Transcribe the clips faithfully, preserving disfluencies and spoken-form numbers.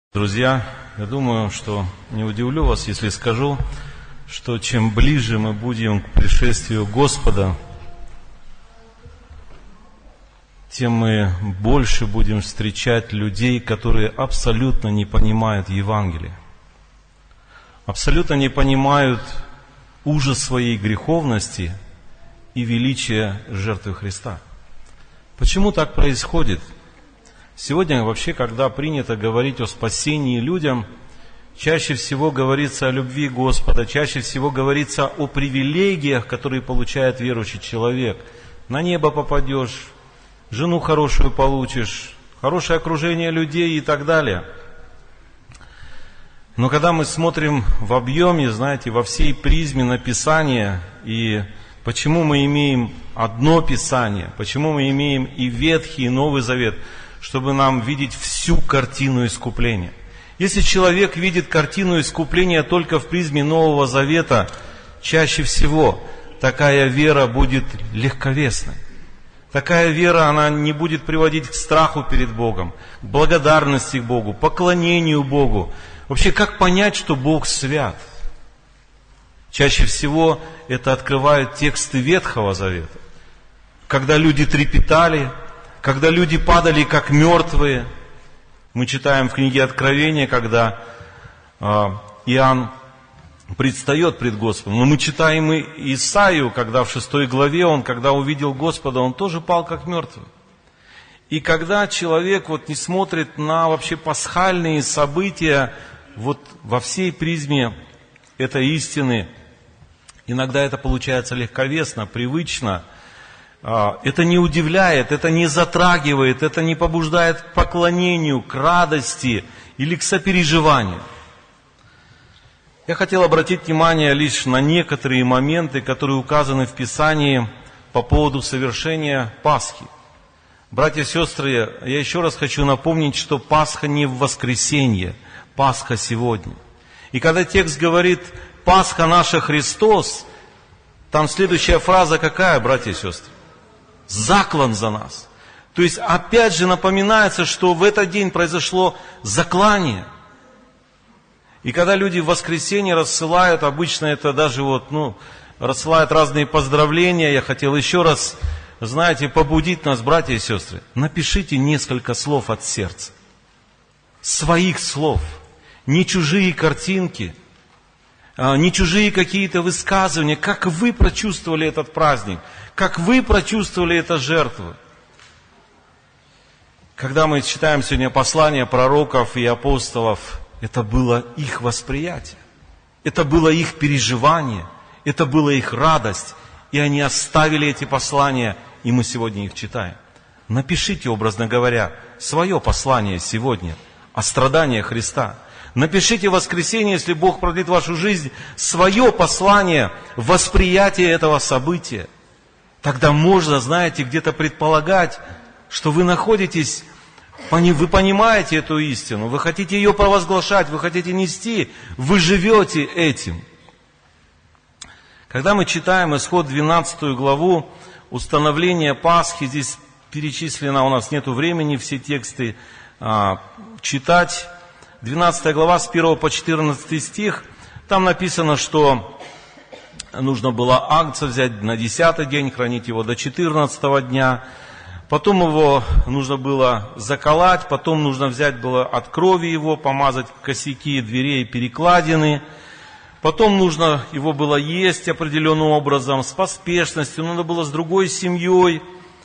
Друзья, я думаю, что не удивлю вас, если скажу, что чем ближе мы будем к пришествию Господа, тем мы больше будем встречать людей, которые абсолютно не понимают Евангелие, абсолютно не понимают ужас своей греховности и величия жертвы Христа. Почему так происходит? Сегодня вообще, когда принято говорить о спасении людям, чаще всего говорится о любви Господа, чаще всего говорится о привилегиях, которые получает верующий человек. На небо попадешь, жену хорошую получишь, хорошее окружение людей и так далее. Но когда мы смотрим в объеме, знаете, во всей призме на Писание, и почему мы имеем одно Писание, почему мы имеем и Ветхий, и Новый Завет, чтобы нам видеть всю картину искупления. Если человек видит картину искупления только в призме Нового Завета, чаще всего такая вера будет легковесной. Такая вера, она не будет приводить к страху перед Богом, к благодарности к Богу, поклонению Богу. Вообще, как понять, что Бог свят? Чаще всего это открывают тексты Ветхого Завета, когда люди трепетали, когда люди падали как мертвые. Мы читаем в книге Откровения, когда э, Иоанн предстает пред Господом. Но мы читаем и Исаию, когда в шестой главе он, когда увидел Господа, он тоже пал как мертвый. И когда человек вот не смотрит на вообще пасхальные события вот во всей призме этой истины, иногда это получается легковесно, привычно. Это не удивляет, это не затрагивает, это не побуждает к поклонению, к радости или к сопереживанию. Я хотел обратить внимание лишь на некоторые моменты, которые указаны в Писании по поводу совершения Пасхи. Братья и сестры, я еще раз хочу напомнить, что Пасха не в воскресенье, Пасха сегодня. И когда текст говорит «Пасха наша Христос», там следующая фраза какая, братья и сестры? Заклан за нас. То есть опять же напоминается, что в этот день произошло заклание. И когда люди в воскресенье рассылают, обычно это даже вот, ну, рассылают разные поздравления, я хотел еще раз, знаете, побудить нас, братья и сестры, напишите несколько слов от сердца. Своих слов. Не чужие картинки, не чужие какие-то высказывания, как вы прочувствовали этот праздник, как вы прочувствовали эту жертву. Когда мы читаем сегодня послания пророков и апостолов, это было их восприятие, это было их переживание, это была их радость, и они оставили эти послания, и мы сегодня их читаем. Напишите, образно говоря, свое послание сегодня о страданиях Христа. Напишите в воскресенье, если Бог продлит вашу жизнь, свое послание, восприятие этого события. Тогда можно, знаете, где-то предполагать, что вы находитесь, вы понимаете эту истину, вы хотите ее провозглашать, вы хотите нести, вы живете этим. Когда мы читаем Исход двенадцатую главу, установление Пасхи, здесь перечислено, у нас нет времени все тексты а, читать. двенадцатая глава с первого по четырнадцатый стих, там написано, что нужно было агнца взять на десятый день, хранить его до четырнадцатого дня, потом его нужно было заколоть, потом нужно взять было от крови его, помазать косяки дверей и перекладины, потом нужно его было есть определенным образом, с поспешностью, надо было с другой семьей,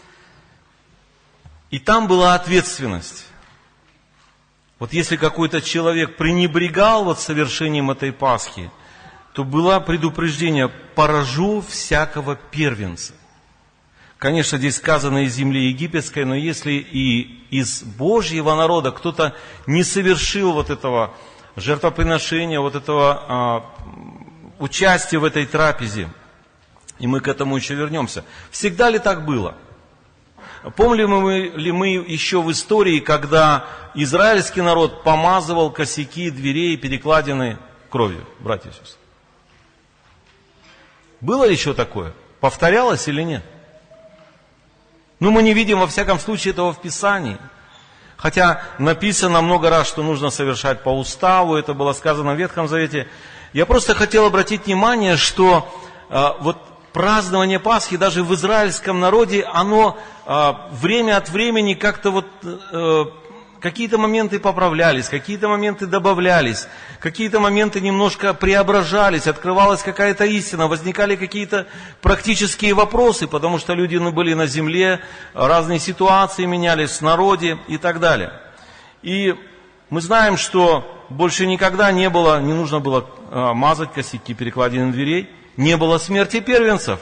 и там была ответственность. Вот если какой-то человек пренебрегал вот совершением этой Пасхи, то было предупреждение: поражу всякого первенца. Конечно, здесь сказано из земли египетской, но если и из Божьего народа кто-то не совершил вот этого жертвоприношения, вот этого а, участия в этой трапезе, и мы к этому еще вернемся. Всегда ли так было? Помним мы, ли мы еще в истории, когда израильский народ помазывал косяки дверей и перекладины кровью, братья и сестры? Было ли еще такое? Повторялось или нет? Ну, мы не видим, во всяком случае, этого в Писании. Хотя написано много раз, что нужно совершать по уставу, это было сказано в Ветхом Завете. Я просто хотел обратить внимание, что э, вот празднование Пасхи даже в израильском народе, оно э, время от времени как-то вот... Э, Какие-то моменты поправлялись, какие-то моменты добавлялись, какие-то моменты немножко преображались, открывалась какая-то истина, возникали какие-то практические вопросы, потому что люди были на земле, разные ситуации менялись в народе и так далее. И мы знаем, что больше никогда не было, не нужно было мазать косяки перекладины дверей, не было смерти первенцев.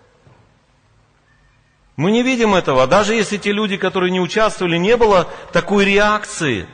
Мы не видим этого. Даже если те люди, которые не участвовали, не было такой реакции,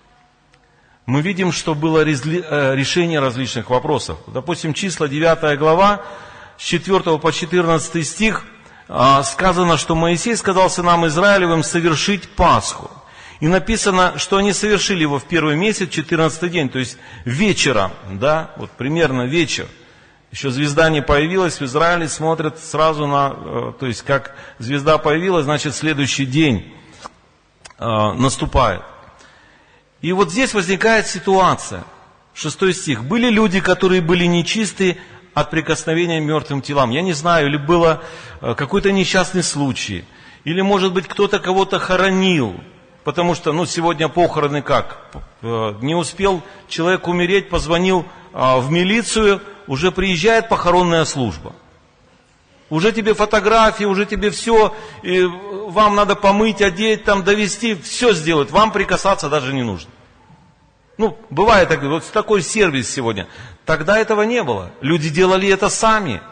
мы видим, что было решение различных вопросов. Допустим, Числа девятая глава, с четвёртого по четырнадцатый стих, сказано, что Моисей сказал сынам Израилевым совершить Пасху. И написано, что они совершили его в первый месяц, четырнадцатый день, то есть вечером, да, вот примерно вечер. Еще звезда не появилась, в Израиле смотрят сразу на, то есть как звезда появилась, значит следующий день э, наступает. И вот здесь возникает ситуация, шестой стих. Были люди, которые были нечисты от прикосновения к мертвым телам. Я не знаю, или было какой-то несчастный случай, или может быть кто-то кого-то хоронил. Потому что, ну, сегодня похороны как? Не успел человек умереть, позвонил в милицию, уже приезжает похоронная служба. Уже тебе фотографии, уже тебе все, и вам надо помыть, одеть, там, довести, все сделать, вам прикасаться даже не нужно. Ну, бывает так, вот такой сервис сегодня. Тогда этого не было. Люди делали это сами.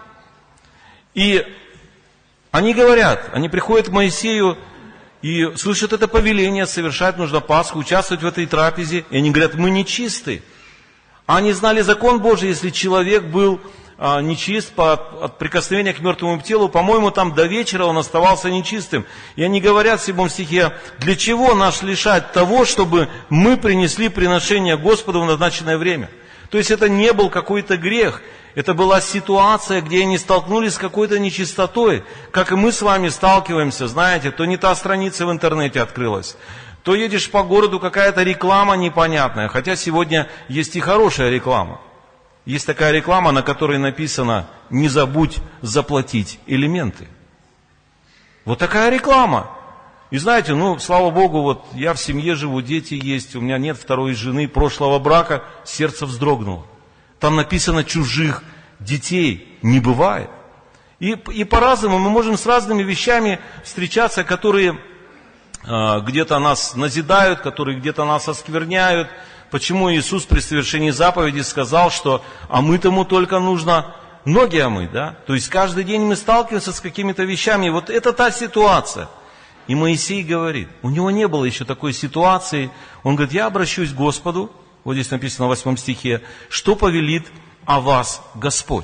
И они говорят, они приходят к Моисею, и слышат это повеление, совершать нужно Пасху, участвовать в этой трапезе. И они говорят, мы нечисты. А они знали закон Божий, если человек был а, нечист по, от прикосновения к мертвому телу, по-моему, там до вечера он оставался нечистым. И они говорят в седьмом стихе, для чего нас лишать того, чтобы мы принесли приношение Господу в назначенное время? То есть это не был какой-то грех. Это была ситуация, где они столкнулись с какой-то нечистотой. Как и мы с вами сталкиваемся, знаете, то не та страница в интернете открылась, то едешь по городу, какая-то реклама непонятная. Хотя сегодня есть и хорошая реклама. Есть такая реклама, на которой написано «Не забудь заплатить элементы». Вот такая реклама. И знаете, ну, слава Богу, вот я в семье живу, дети есть, у меня нет второй жены, прошлого брака, сердце вздрогнуло. Там написано «чужих детей» не бывает. И, и по-разному мы можем с разными вещами встречаться, которые э, где-то нас назидают, которые где-то нас оскверняют. Почему Иисус при совершении заповеди сказал, что омытому только нужно ноги омыть, да? То есть каждый день мы сталкиваемся с какими-то вещами. И вот это та ситуация. И Моисей говорит, у него не было еще такой ситуации. Он говорит, я обращусь к Господу, вот здесь написано в восьмом стихе, что повелит о вас Господь.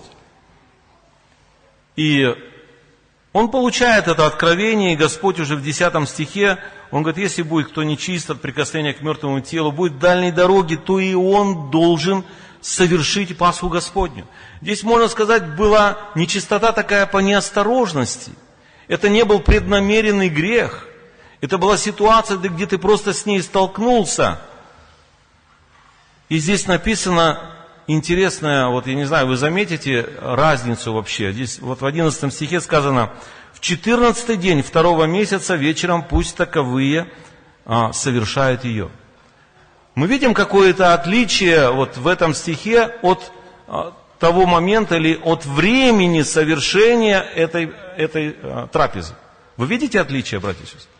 И он получает это откровение, и Господь уже в десятом стихе, он говорит, если будет кто нечист от прикосновения к мертвому телу, будет в дальней дороге, то и он должен совершить Пасху Господню. Здесь, можно сказать, была нечистота такая по неосторожности. Это не был преднамеренный грех. Это была ситуация, где ты просто с ней столкнулся. И здесь написано интересное, вот я не знаю, вы заметите разницу вообще. Здесь вот в одиннадцатом стихе сказано, в четырнадцатый день второго месяца вечером пусть таковые а, совершают ее. Мы видим какое-то отличие вот в этом стихе от а, того момента или от времени совершения этой, этой а, трапезы. Вы видите отличие, братья и сестры?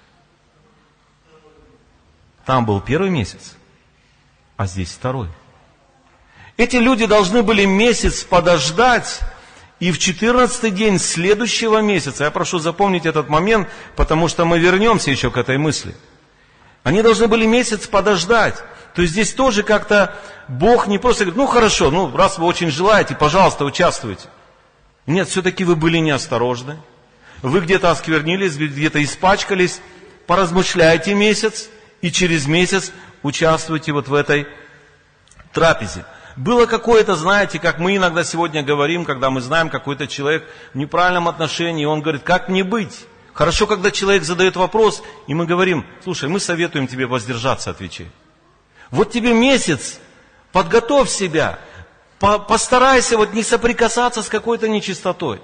Там был первый месяц, а здесь второй. Эти люди должны были месяц подождать, и в четырнадцатый день следующего месяца, я прошу запомнить этот момент, потому что мы вернемся еще к этой мысли. Они должны были месяц подождать. То есть здесь тоже как-то Бог не просто говорит, ну хорошо, ну раз вы очень желаете, пожалуйста, участвуйте. Нет, все-таки вы были неосторожны. Вы где-то осквернились, где-то испачкались. Поразмышляйте месяц, и через месяц участвуйте вот в этой трапезе. Было какое-то, знаете, как мы иногда сегодня говорим, когда мы знаем какой-то человек в неправильном отношении, он говорит, как мне быть? Хорошо, когда человек задает вопрос, и мы говорим: слушай, мы советуем тебе воздержаться от вечери. Вот тебе месяц, подготовь себя, по- постарайся вот не соприкасаться с какой-то нечистотой.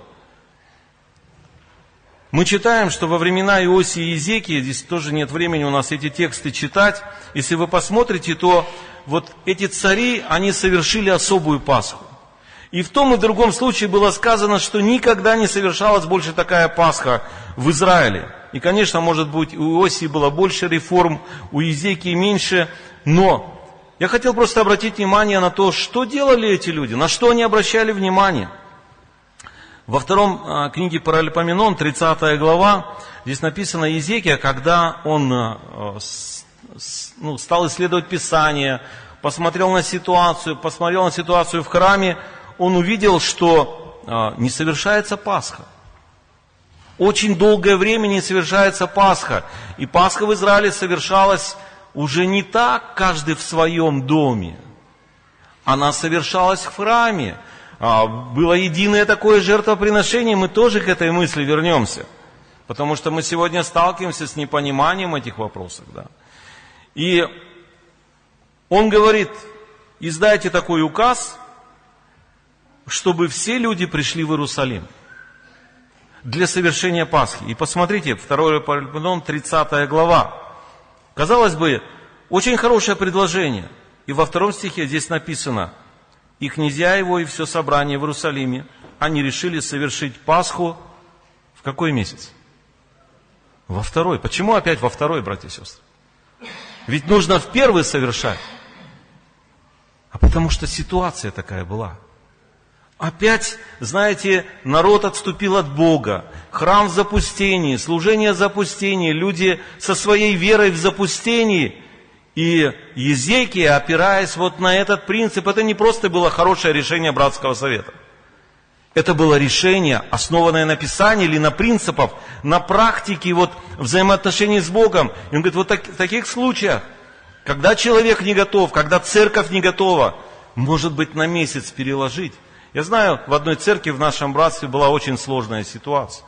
Мы читаем, что во времена Иосии и Иезекии, здесь тоже нет времени у нас эти тексты читать, если вы посмотрите, то вот эти цари, они совершили особую Пасху. И в том и в другом случае было сказано, что никогда не совершалась больше такая Пасха в Израиле. И, конечно, может быть, у Иосии было больше реформ, у Иезекии меньше, но я хотел просто обратить внимание на то, что делали эти люди, на что они обращали внимание. Во втором а, книге Паралипоменон, тридцатая глава, здесь написано: Иезекия, когда он а, с, с, ну, стал исследовать Писание, посмотрел на ситуацию, посмотрел на ситуацию в храме, он увидел, что а, не совершается Пасха. Очень долгое время не совершается Пасха. И Пасха в Израиле совершалась уже не так, каждый в своем доме. Она совершалась в храме. А, было единое такое жертвоприношение, мы тоже к этой мысли вернемся. Потому что мы сегодня сталкиваемся с непониманием этих вопросов. Да. И он говорит: издайте такой указ, чтобы все люди пришли в Иерусалим для совершения Пасхи. И посмотрите, второй Паралипоменон, тридцатая глава. Казалось бы, очень хорошее предложение. И во втором стихе здесь написано: и князья его, и все собрание в Иерусалиме, они решили совершить Пасху в какой месяц? Во второй. Почему опять во второй, братья и сестры? Ведь нужно в первый совершать. А потому что ситуация такая была. Опять, знаете, народ отступил от Бога, храм в запустении, служение в запустении, люди со своей верой в запустении. И Иезекия, опираясь вот на этот принцип, это не просто было хорошее решение братского совета. Это было решение, основанное на Писании или на принципах, на практике вот взаимоотношений с Богом. И он говорит: вот так, в таких случаях, когда человек не готов, когда церковь не готова, может быть, на месяц переложить. Я знаю, в одной церкви в нашем братстве была очень сложная ситуация.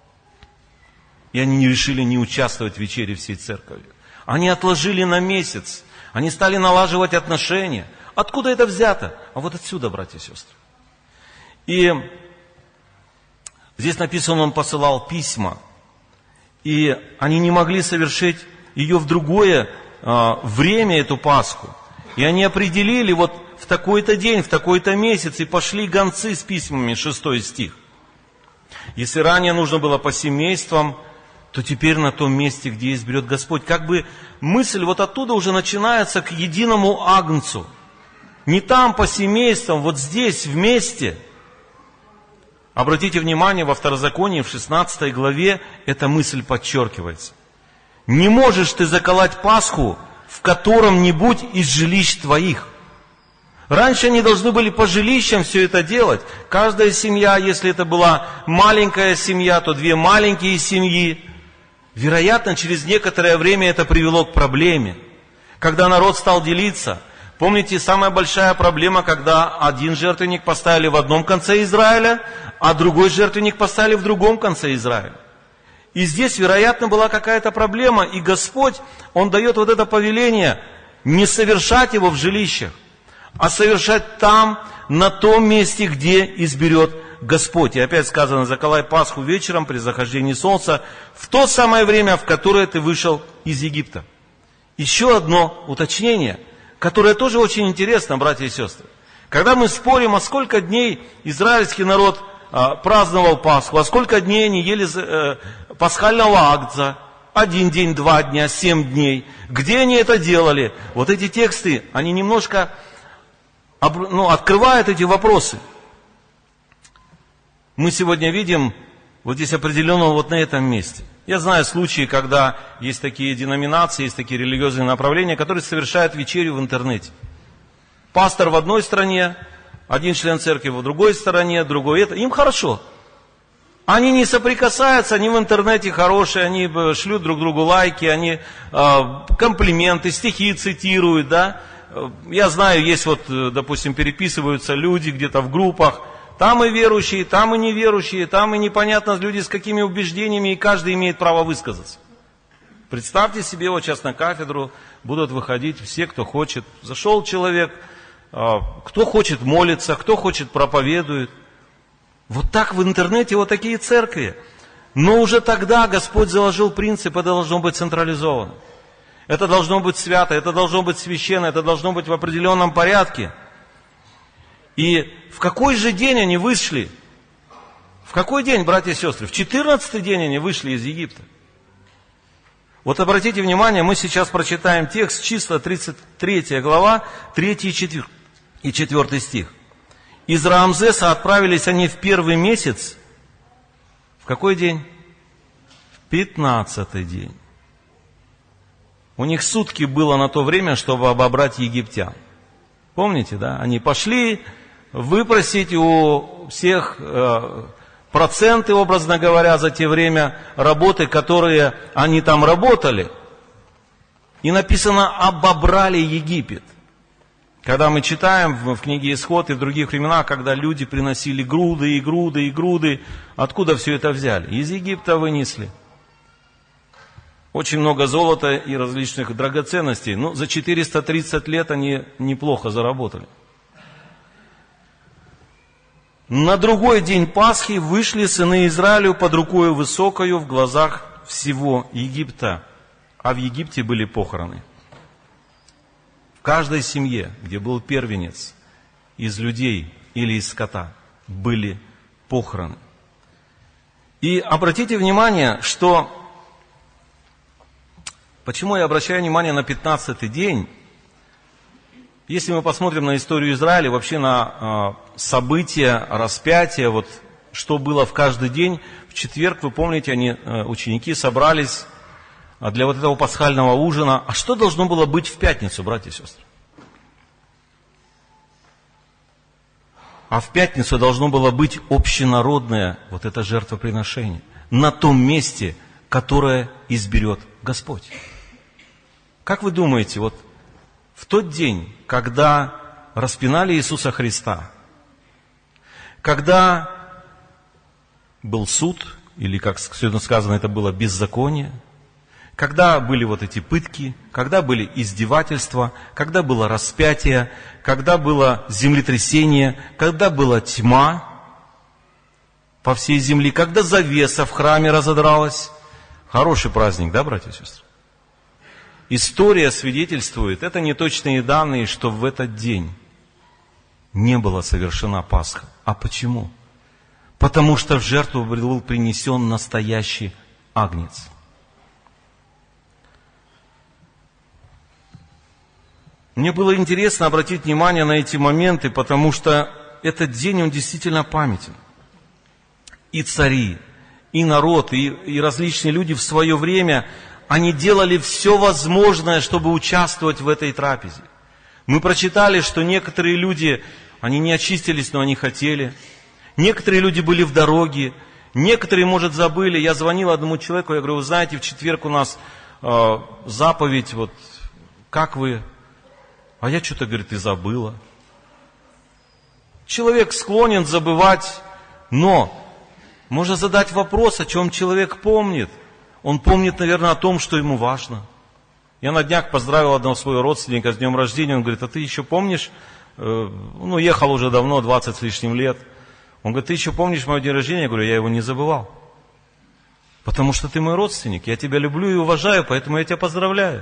И они не решили не участвовать в вечере всей церкви. Они отложили на месяц. Они стали налаживать отношения. Откуда это взято? А вот отсюда, братья и сестры. И здесь написано, он посылал письма. И они не могли совершить ее в другое а, время, эту Пасху. И они определили вот в такой-то день, в такой-то месяц, и пошли гонцы с письмами, шестой стих. Если ранее нужно было по семействам, то теперь на том месте, где изберет Господь. Как бы мысль вот оттуда уже начинается к единому агнцу. Не там по семействам, вот здесь вместе. Обратите внимание, во Второзаконии, в шестнадцатой главе, эта мысль подчеркивается. Не можешь ты заколоть Пасху в котором-нибудь из жилищ твоих. Раньше они должны были по жилищам все это делать. Каждая семья, если это была маленькая семья, то две маленькие семьи. Вероятно, через некоторое время это привело к проблеме. Когда народ стал делиться, помните, самая большая проблема, когда один жертвенник поставили в одном конце Израиля, а другой жертвенник поставили в другом конце Израиля. И здесь, вероятно, была какая-то проблема, и Господь, Он дает вот это повеление не совершать его в жилищах, а совершать там, на том месте, где изберет Господь. И опять сказано: заколай Пасху вечером при захождении солнца, в то самое время, в которое ты вышел из Египта. Еще одно уточнение, которое тоже очень интересно, братья и сестры. Когда мы спорим, а сколько дней израильский народ а, праздновал Пасху, а сколько дней они ели а, пасхального агнца, один день, два дня, семь дней, где они это делали? Вот эти тексты, они немножко ну, открывают эти вопросы. Мы сегодня видим вот здесь определенно вот на этом месте. Я знаю случаи, когда есть такие деноминации, есть такие религиозные направления, которые совершают вечерю в интернете. Пастор в одной стране, один член церкви в другой стороне, другой это. Им хорошо. Они не соприкасаются, они в интернете хорошие, они шлют друг другу лайки, они э, комплименты, стихи цитируют, да. Я знаю, есть вот, допустим, переписываются люди где-то в группах, там и верующие, там и неверующие, там и непонятно люди с какими убеждениями, и каждый имеет право высказаться. Представьте себе, вот сейчас на кафедру будут выходить все, кто хочет. Зашел человек, кто хочет молится, кто хочет проповедует. Вот так в интернете вот такие церкви. Но уже тогда Господь заложил принцип, это должно быть централизовано. Это должно быть свято, это должно быть священно, это должно быть в определенном порядке. И в какой же день они вышли? В какой день, братья и сестры? В четырнадцатый день они вышли из Египта. Вот обратите внимание, мы сейчас прочитаем текст, числа тридцать третья глава, третий и четвертый стих. Из Раамзеса отправились они в первый месяц. В какой день? В пятнадцатый день. У них сутки было на то время, чтобы обобрать египтян. Помните, да? Они пошли выпросить у всех э, проценты, образно говоря, за те время работы, которые они там работали. И написано, обобрали Египет. Когда мы читаем в, в книге Исход и в других временах, когда люди приносили груды и груды и груды, откуда все это взяли? Из Египта вынесли. Очень много золота и различных драгоценностей. Ну, за четыреста тридцать лет они неплохо заработали. На другой день Пасхи вышли сыны Израилю под рукою высокою в глазах всего Египта. А в Египте были похороны. В каждой семье, где был первенец из людей или из скота, были похороны. И обратите внимание, что... Почему я обращаю внимание на пятнадцатый день? Если мы посмотрим на историю Израиля, вообще на э, события распятия, вот, что было в каждый день, в четверг, вы помните, они, э, ученики собрались для вот этого пасхального ужина. А что должно было быть в пятницу, братья и сестры? А в пятницу должно было быть общенародное вот это жертвоприношение на том месте, которое изберет Господь. Как вы думаете, вот в тот день, когда распинали Иисуса Христа, когда был суд, или, как сегодня сказано, это было беззаконие, когда были вот эти пытки, когда были издевательства, когда было распятие, когда было землетрясение, когда была тьма по всей земле, когда завеса в храме разодралась. Хороший праздник, да, братья и сестры? История свидетельствует, это не точные данные, что в этот день не была совершена Пасха. А почему? Потому что в жертву был принесен настоящий агнец. Мне было интересно обратить внимание на эти моменты, потому что этот день, он действительно памятен. И цари, и народ, и, и различные люди в свое время, они делали все возможное, чтобы участвовать в этой трапезе. Мы прочитали, что некоторые люди, они не очистились, но они хотели. Некоторые люди были в дороге, некоторые, может, забыли. Я звонил одному человеку, я говорю, вы знаете, в четверг у нас э, заповедь, вот, как вы... А я что-то, говорит, и забыла. Человек склонен забывать, но можно задать вопрос, о чем человек помнит. Он помнит, наверное, о том, что ему важно. Я на днях поздравил одного своего родственника с днем рождения. Он говорит, а ты еще помнишь, э, ну, ехал уже давно, двадцать с лишним лет. Он говорит, ты еще помнишь мое день рождения? Я говорю, я его не забывал. Потому что ты мой родственник, я тебя люблю и уважаю, поэтому я тебя поздравляю.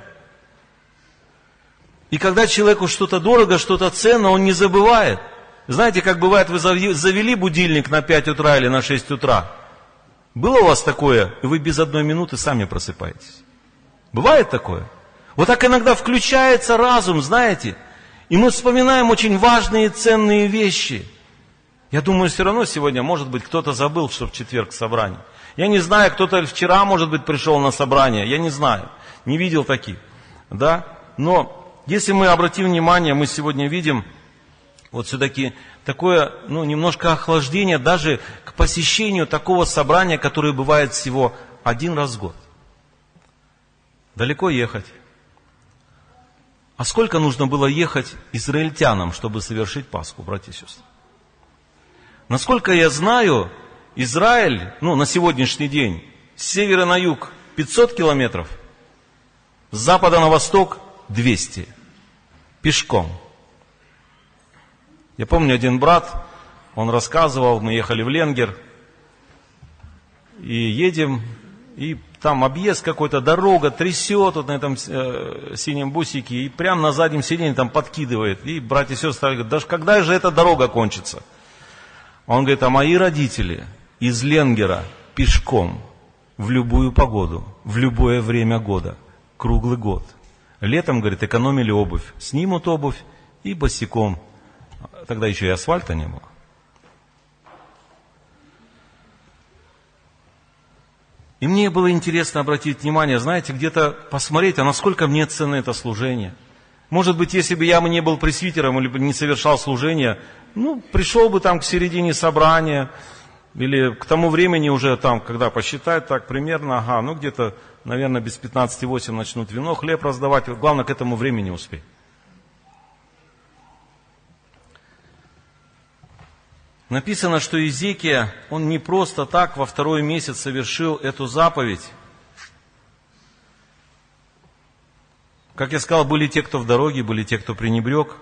И когда человеку что-то дорого, что-то ценно, он не забывает. Знаете, как бывает, вы завели будильник на пять утра или на шесть утра. Было у вас такое, и вы без одной минуты сами просыпаетесь? Бывает такое? Вот так иногда включается разум, знаете, и мы вспоминаем очень важные и ценные вещи. Я думаю, все равно сегодня, может быть, кто-то забыл, что в четверг собрание. Я не знаю, кто-то вчера, может быть, пришел на собрание, я не знаю, не видел таких, да, но... Если мы обратим внимание, мы сегодня видим вот все-таки такое, ну, немножко охлаждение даже к посещению такого собрания, которое бывает всего один раз в год. Далеко ехать. А сколько нужно было ехать израильтянам, чтобы совершить Пасху, братья и сестры? Насколько я знаю, Израиль, ну, на сегодняшний день, с севера на юг пятьсот километров, с запада на восток двести. Пешком. Я помню, один брат, он рассказывал, мы ехали в Ленгер, и едем, и там объезд какой-то, дорога трясет вот на этом э, синем бусике, и прямо на заднем сиденье там подкидывает. И братья и сестры говорят, даже когда же эта дорога кончится? Он говорит, а мои родители из Ленгера пешком в любую погоду, в любое время года, круглый год. Летом, говорит, экономили обувь, снимут обувь и босиком. Тогда еще и асфальта не было. И мне было интересно обратить внимание, знаете, где-то посмотреть, а насколько мне ценно это служение. Может быть, если бы я не был пресвитером или не совершал служение, ну, пришел бы там к середине собрания, или к тому времени уже там, когда посчитать так примерно, ага, ну где-то, наверное, без пятнадцати восемь начнут вино, хлеб раздавать, главное к этому времени успеть. Написано, что Иезекия, он не просто так во второй месяц совершил эту заповедь. Как я сказал, были те, кто в дороге, были те, кто пренебрег.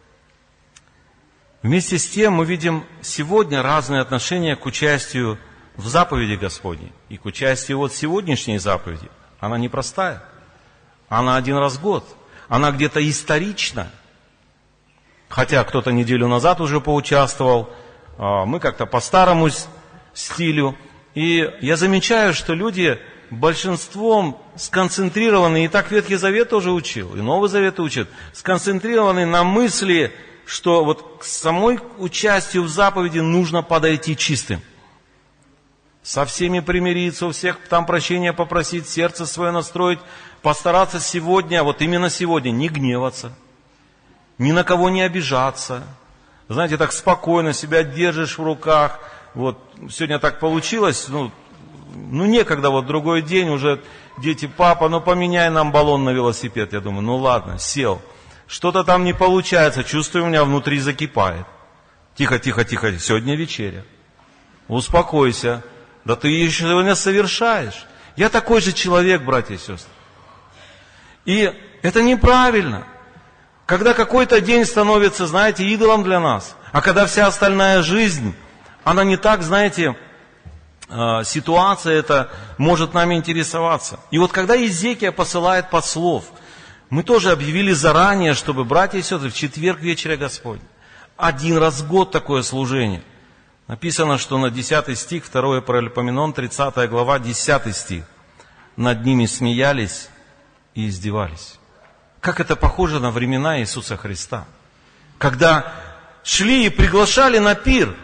Вместе с тем мы видим сегодня разные отношения к участию в заповеди Господней и к участию вот сегодняшней заповеди. Она непростая. Она один раз в год. Она где-то исторична. Хотя кто-то неделю назад уже поучаствовал. Мы как-то по старому стилю. И я замечаю, что люди большинством сконцентрированы, и так Ветхий Завет тоже учил, и Новый Завет учит, сконцентрированы на мысли, что вот к самой участию в заповеди нужно подойти чистым. Со всеми примириться, у всех там прощения попросить, сердце свое настроить, постараться сегодня, вот именно сегодня, не гневаться, ни на кого не обижаться. Знаете, так спокойно себя держишь в руках. Вот сегодня так получилось, ну, ну некогда, вот другой день уже дети, папа, ну поменяй нам баллон на велосипед. Я думаю, ну ладно, сел. Что-то там не получается, чувствую, у меня внутри закипает. Тихо, тихо, тихо, сегодня вечеря. Успокойся. Да ты еще сегодня совершаешь. Я такой же человек, братья и сестры. И это неправильно. Когда какой-то день становится, знаете, идолом для нас, а когда вся остальная жизнь, она не так, знаете, ситуация эта может нами интересоваться. И вот когда Иезекия посылает послов, мы тоже объявили заранее, чтобы братья и сестры в четверг вечеря Господня, один раз в год такое служение. Написано, что на десятый стих, второе Паралипоменон, тридцатая глава, десятый стих. Над ними смеялись и издевались. Как это похоже на времена Иисуса Христа, когда шли и приглашали на пир.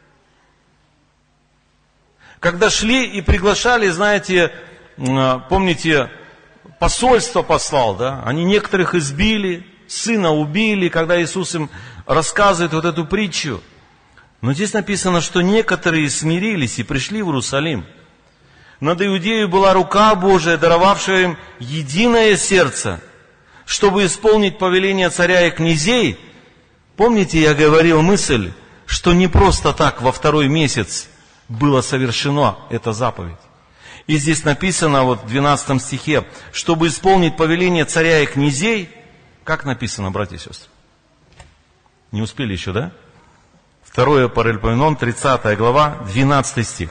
Когда шли и приглашали, знаете, помните, посольство послал, да? Они некоторых избили, сына убили, когда Иисус им рассказывает вот эту притчу. Но здесь написано, что некоторые смирились и пришли в Иерусалим. Над Иудеей была рука Божия, даровавшая им единое сердце, чтобы исполнить повеление царя и князей. Помните, я говорил мысль, что не просто так во второй месяц было совершена эта заповедь. И здесь написано вот в двенадцатом стихе, чтобы исполнить повеление царя и князей. Как написано, братья и сестры? Не успели еще, да? Второе Паралипоменон, тридцатая глава, двенадцатый стих.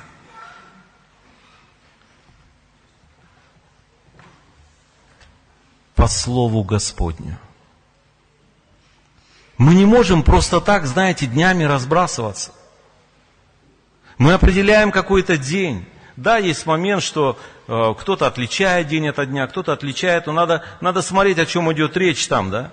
По слову Господню. Мы не можем просто так, знаете, днями разбрасываться. Мы определяем какой-то день. Да, есть момент, что э, кто-то отличает день от дня, кто-то отличает, но надо, надо смотреть, о чем идет речь там, да.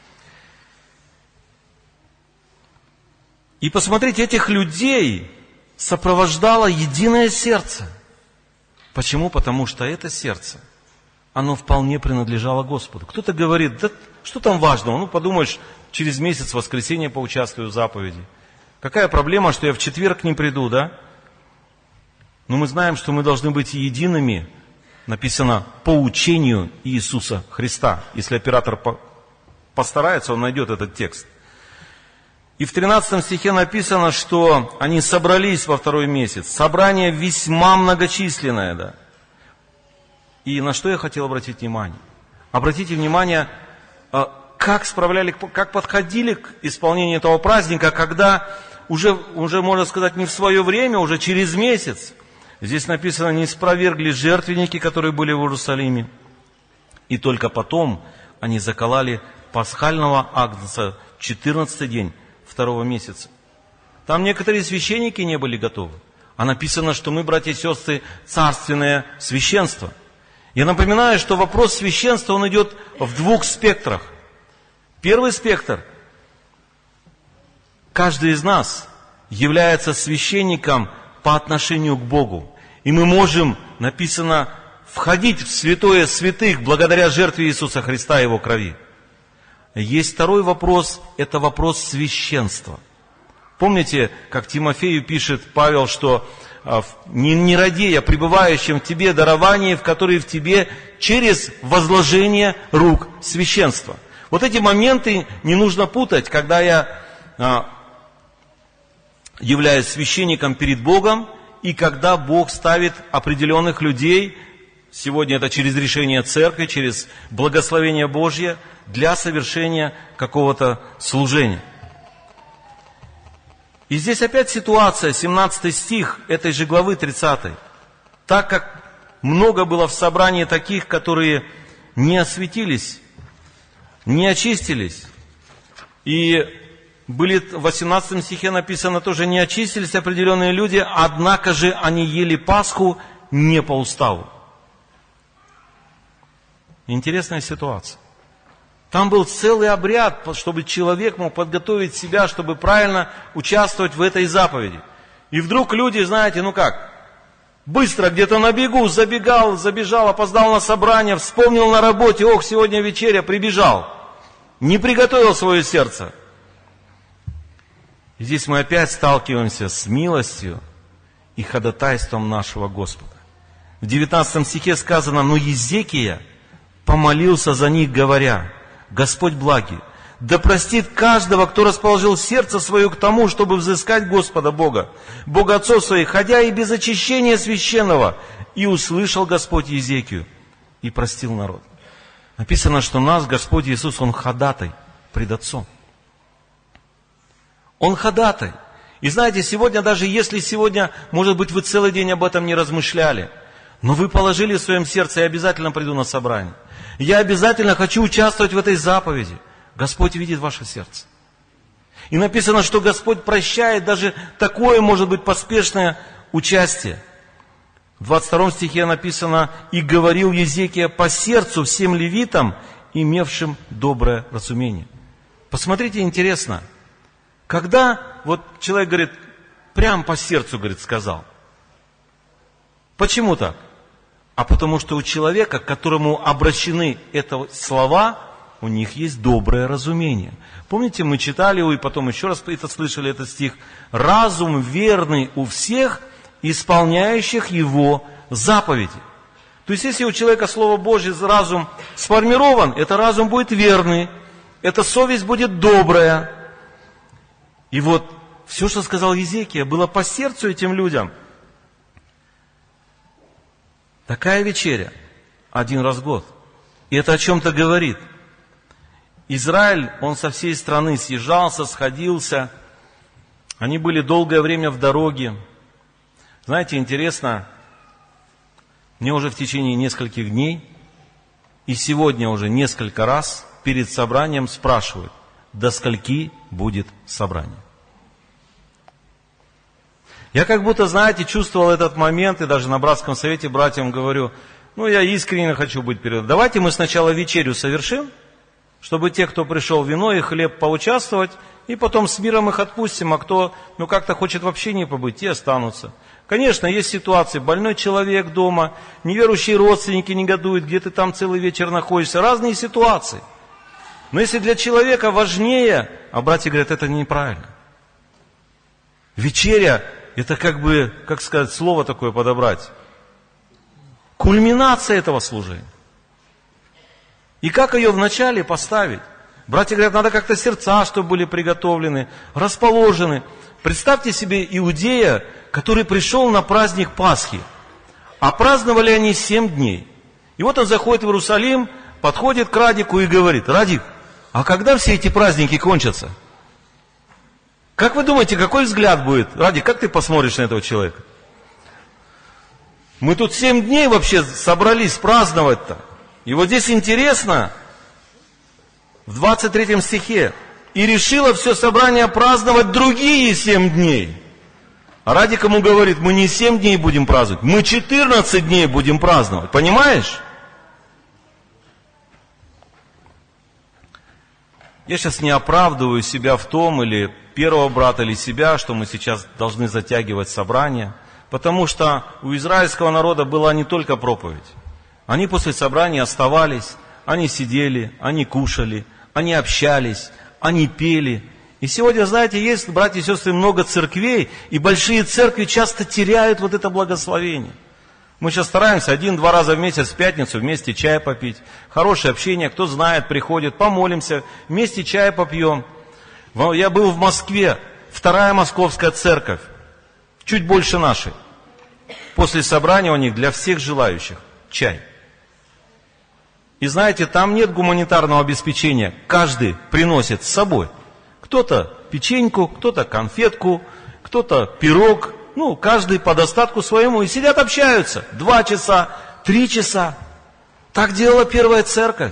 И посмотрите, этих людей сопровождало единое сердце. Почему? Потому что это сердце, оно вполне принадлежало Господу. Кто-то говорит, да что там важного? Ну, подумаешь, через месяц в воскресенье поучаствую в заповеди. Какая проблема, что я в четверг не приду, да? Но мы знаем, что мы должны быть едиными, написано, по учению Иисуса Христа. Если оператор постарается, он найдет этот текст. И в тринадцатом стихе написано, что они собрались во второй месяц. Собрание весьма многочисленное, да. И на что я хотел обратить внимание? Обратите внимание, как справляли, как подходили к исполнению этого праздника, когда уже, уже, можно сказать, не в свое время, уже через месяц. Здесь написано, не спровергли жертвенники, которые были в Иерусалиме. И только потом они закололи пасхального агнца в четырнадцатый день второго месяца. Там некоторые священники не были готовы. А написано, что мы, братья и сестры, царственное священство. Я напоминаю, что вопрос священства, он идет в двух спектрах. Первый спектр. Каждый из нас является священником по отношению к Богу. И мы можем, написано, входить в святое святых благодаря жертве Иисуса Христа и Его крови. Есть второй вопрос, это вопрос священства. Помните, как Тимофею пишет Павел, что не, не радея пребывающим в тебе дарование, в которое в тебе через возложение рук священства. Вот эти моменты не нужно путать, когда я а, являюсь священником перед Богом, и когда Бог ставит определенных людей, сегодня это через решение церкви, через благословение Божье, для совершения какого-то служения. И здесь опять ситуация, семнадцатый стих этой же главы тридцатой. Так как много было в собрании таких, которые не осветились, не очистились, и были в восемнадцатом стихе написано тоже, не очистились определенные люди, однако же они ели Пасху не по уставу. Интересная ситуация. Там был целый обряд, чтобы человек мог подготовить себя, чтобы правильно участвовать в этой заповеди. И вдруг люди, знаете, ну как, быстро где-то на бегу забегал, забежал, опоздал на собрание, вспомнил на работе, ох, сегодня вечеря, прибежал. Не приготовил свое сердце. И здесь мы опять сталкиваемся с милостью и ходатайством нашего Господа. В девятнадцатом стихе сказано, но Езекия помолился за них, говоря, Господь благий, да простит каждого, кто расположил сердце свое к тому, чтобы взыскать Господа Бога, Бога отцов своих, ходя и без очищения священного. И услышал Господь Езекию и простил народ. Написано, что нас Господь Иисус, Он ходатай пред Отцом. Он ходатай. И знаете, сегодня, даже если сегодня, может быть, вы целый день об этом не размышляли, но вы положили в своем сердце, я обязательно приду на собрание. Я обязательно хочу участвовать в этой заповеди. Господь видит ваше сердце. И написано, что Господь прощает даже такое, может быть, поспешное участие. В двадцать втором стихе написано, «И говорил Езекия по сердцу всем левитам, имевшим доброе разумение». Посмотрите, интересно, когда вот человек говорит, прям по сердцу, говорит, сказал. Почему так? А потому что у человека, к которому обращены эти слова, у них есть доброе разумение. Помните, мы читали его, и потом еще раз это слышали, этот стих. «Разум верный у всех, исполняющих его заповеди». То есть, если у человека Слово Божье, разум сформирован, это разум будет верный, эта совесть будет добрая. И вот все, что сказал Езекия, было по сердцу этим людям. Такая вечеря один раз в год. И это о чем-то говорит. Израиль, он со всей страны съезжался, сходился. Они были долгое время в дороге. Знаете, интересно, мне уже в течение нескольких дней, и сегодня уже несколько раз перед собранием спрашивают, до скольки будет собрание. Я как будто, знаете, чувствовал этот момент, и даже на братском совете братьям говорю, ну, я искренне хочу быть перед. Давайте мы сначала вечерю совершим, чтобы те, кто пришел, вино и хлеб поучаствовать, и потом с миром их отпустим, а кто, ну, как-то хочет в общении побыть, те останутся. Конечно, есть ситуации, больной человек дома, неверующие родственники негодуют, где ты там целый вечер находишься, разные ситуации. Но если для человека важнее, а братья говорят, это неправильно. Вечеря, это как бы, как сказать, слово такое подобрать. Кульминация этого служения. И как ее вначале поставить? Братья говорят, надо как-то сердца, чтобы были приготовлены, расположены. Представьте себе иудея, который пришел на праздник Пасхи. А праздновали они семь дней. И вот он заходит в Иерусалим, подходит к Радику и говорит: Радик, а когда все эти праздники кончатся? Как вы думаете, какой взгляд будет? Радик, как ты посмотришь на этого человека? Мы тут семь дней вообще собрались праздновать-то. И вот здесь интересно, в двадцать третьем стихе: «И решило все собрание праздновать другие семь дней». А Радик ему говорит: мы не семь дней будем праздновать, мы четырнадцать дней будем праздновать. Понимаешь? Я сейчас не оправдываю себя в том, или первого брата, или себя, что мы сейчас должны затягивать собрание. Потому что у израильского народа была не только проповедь. Они после собрания оставались, они сидели, они кушали, они общались, они пели. И сегодня, знаете, есть, братья и сестры, много церквей, и большие церкви часто теряют вот это благословение. Мы сейчас стараемся один-два раза в месяц, в пятницу, вместе чай попить. Хорошее общение, кто знает, приходит, помолимся, вместе чай попьем. Я был в Москве, вторая московская церковь, чуть больше нашей. После собрания у них для всех желающих чай. И знаете, там нет гуманитарного обеспечения. Каждый приносит с собой. Кто-то печеньку, кто-то конфетку, кто-то пирог. Ну, каждый по достатку своему. И сидят, общаются. Два часа, три часа. Так делала первая церковь.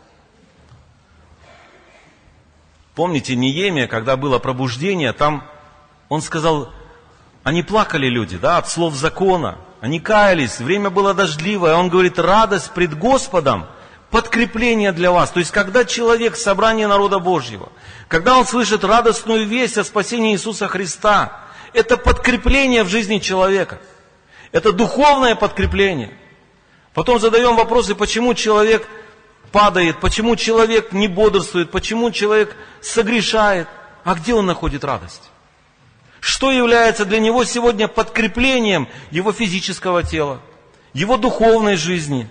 Помните Неемия, когда было пробуждение, там он сказал, они плакали люди, да, от слов закона. Они каялись, время было дождливое. Он говорит, радость пред Господом, подкрепление для вас. То есть, когда человек в собрании народа Божьего, когда он слышит радостную весть о спасении Иисуса Христа, это подкрепление в жизни человека. Это духовное подкрепление. Потом задаем вопросы, почему человек падает, почему человек не бодрствует, почему человек согрешает. А где он находит радость? Что является для него сегодня подкреплением его физического тела, его духовной жизни?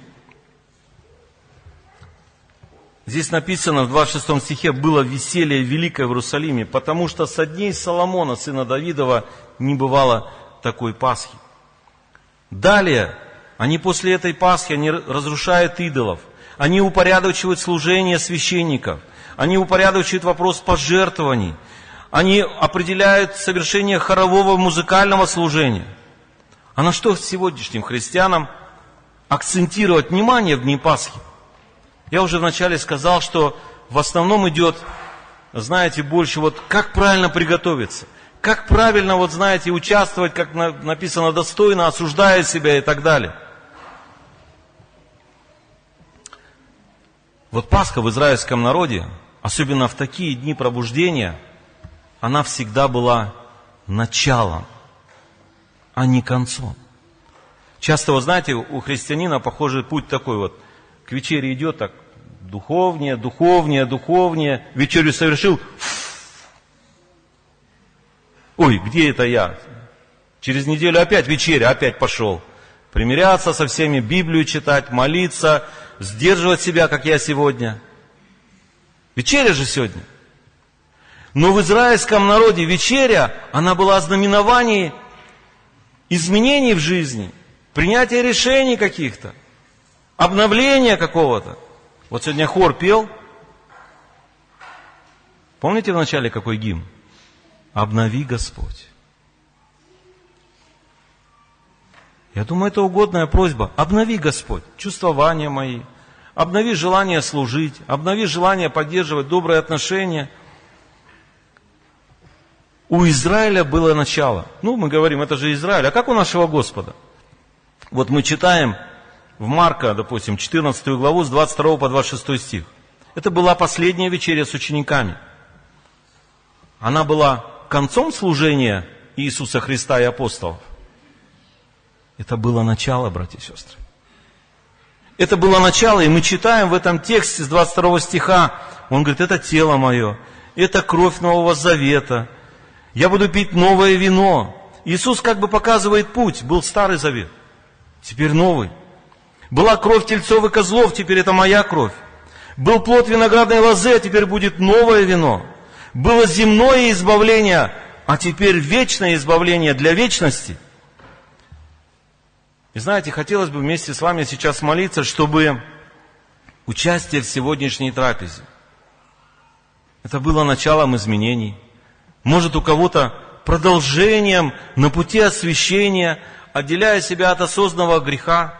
Здесь написано в двадцать шестом стихе: «Было веселье великое в Иерусалиме, потому что со дней Соломона, сына Давидова, не бывало такой Пасхи». Далее, они после этой Пасхи, они разрушают идолов, они упорядочивают служение священников, они упорядочивают вопрос пожертвований, они определяют совершение хорового музыкального служения. А на что сегодняшним христианам акцентировать внимание в дни Пасхи? Я уже вначале сказал, что в основном идет, знаете, больше вот как правильно приготовиться, как правильно, вот знаете, участвовать, как написано, достойно, осуждая себя и так далее. Вот Пасха в израильском народе, особенно в такие дни пробуждения, она всегда была началом, а не концом. Часто, вы знаете, у христианина похожий путь такой вот. К вечере идет так, духовнее, духовнее, духовнее. Вечерю совершил. Ой, где это я? Через неделю опять вечеря, опять пошел. Примиряться со всеми, Библию читать, молиться, сдерживать себя, как я сегодня. Вечеря же сегодня. Но в израильском народе вечеря, она была о знаменовании изменений в жизни, принятия решений каких-то, обновления какого-то. Вот сегодня хор пел. Помните в начале какой гимн? «Обнови, Господь». Я думаю, это угодная просьба. Обнови, Господь, чувствования мои. Обнови желание служить. Обнови желание поддерживать добрые отношения. У Израиля было начало. Ну, мы говорим, это же Израиль. А как у нашего Господа? Вот мы читаем в Марка, допустим, четырнадцатую главу с двадцать второго по двадцать шестой стих. Это была последняя вечеря с учениками. Она была концом служения Иисуса Христа и апостолов. Это было начало, братья и сестры. Это было начало, и мы читаем в этом тексте с двадцать второго стиха. Он говорит, это тело мое, это кровь Нового Завета. Я буду пить новое вино. Иисус как бы показывает путь. Был Старый Завет, теперь новый. Была кровь тельцов и козлов, теперь это моя кровь. Был плод виноградной лозы, а теперь будет новое вино. Было земное избавление, а теперь вечное избавление для вечности. И знаете, хотелось бы вместе с вами сейчас молиться, чтобы участие в сегодняшней трапезе, это было началом изменений. Может, у кого-то продолжением на пути освящения, отделяя себя от осознанного греха.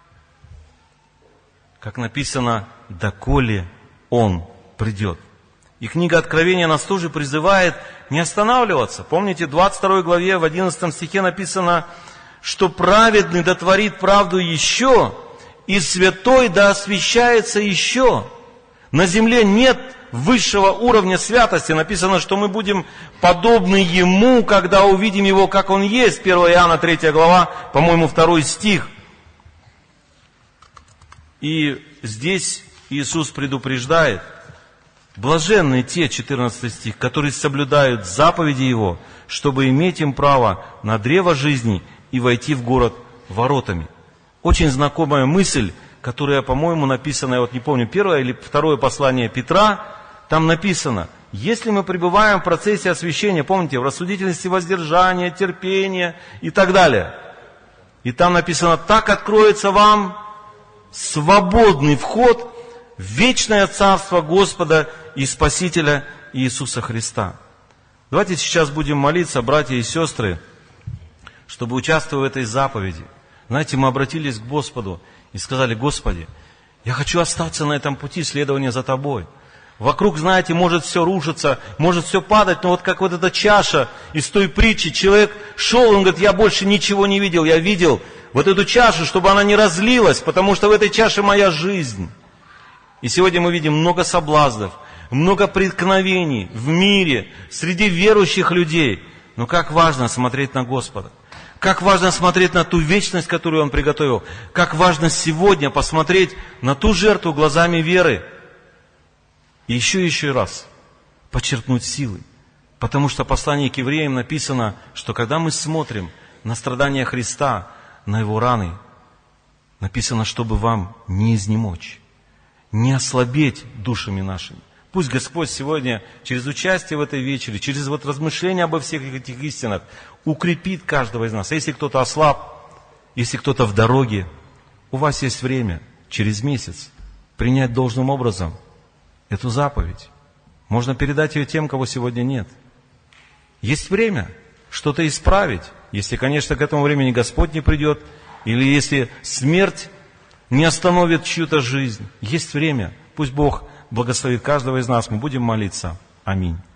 Как написано, доколе Он придет. И книга Откровения нас тоже призывает не останавливаться. Помните, в двадцать второй главе, в одиннадцатом стихе написано, что праведный дотворит правду еще, и святой да освящается еще. На земле нет высшего уровня святости. Написано, что мы будем подобны Ему, когда увидим Его, как Он есть. первое Иоанна третья глава, по-моему, второй стих. И здесь Иисус предупреждает: блаженны те, четырнадцатый стих, которые соблюдают заповеди Его, чтобы иметь им право на древо жизни и войти в город воротами. Очень знакомая мысль, которая, по-моему, написана, я вот не помню, первое или второе послание Петра, там написано: если мы пребываем в процессе освящения, помните, в рассудительности воздержания, терпения и так далее. И там написано: так откроется вам свободный вход в вечное царство Господа и Спасителя Иисуса Христа. Давайте сейчас будем молиться, братья и сестры, чтобы участвовать в этой заповеди. Знаете, мы обратились к Господу и сказали: Господи, я хочу остаться на этом пути следования за Тобой. Вокруг, знаете, может все рушиться, может все падать, но вот как вот эта чаша из той притчи, человек шел, он говорит: я больше ничего не видел, я видел вот эту чашу, чтобы она не разлилась, потому что в этой чаше моя жизнь. И сегодня мы видим много соблазнов, много преткновений в мире, среди верующих людей. Но как важно смотреть на Господа. Как важно смотреть на ту вечность, которую Он приготовил. Как важно сегодня посмотреть на ту жертву глазами веры. И еще и еще раз подчеркнуть силы. Потому что в послании к евреям написано, что когда мы смотрим на страдания Христа, на Его раны, написано, чтобы вам не изнемочь, не ослабеть душами нашими. Пусть Господь сегодня через участие в этой вечере, через вот размышления обо всех этих истинах укрепит каждого из нас. А если кто-то ослаб, если кто-то в дороге, у вас есть время через месяц принять должным образом эту заповедь. Можно передать ее тем, кого сегодня нет. Есть время что-то исправить, если, конечно, к этому времени Господь не придет, или если смерть не остановит чью-то жизнь. Есть время. Пусть Бог благословит каждого из нас. Мы будем молиться. Аминь.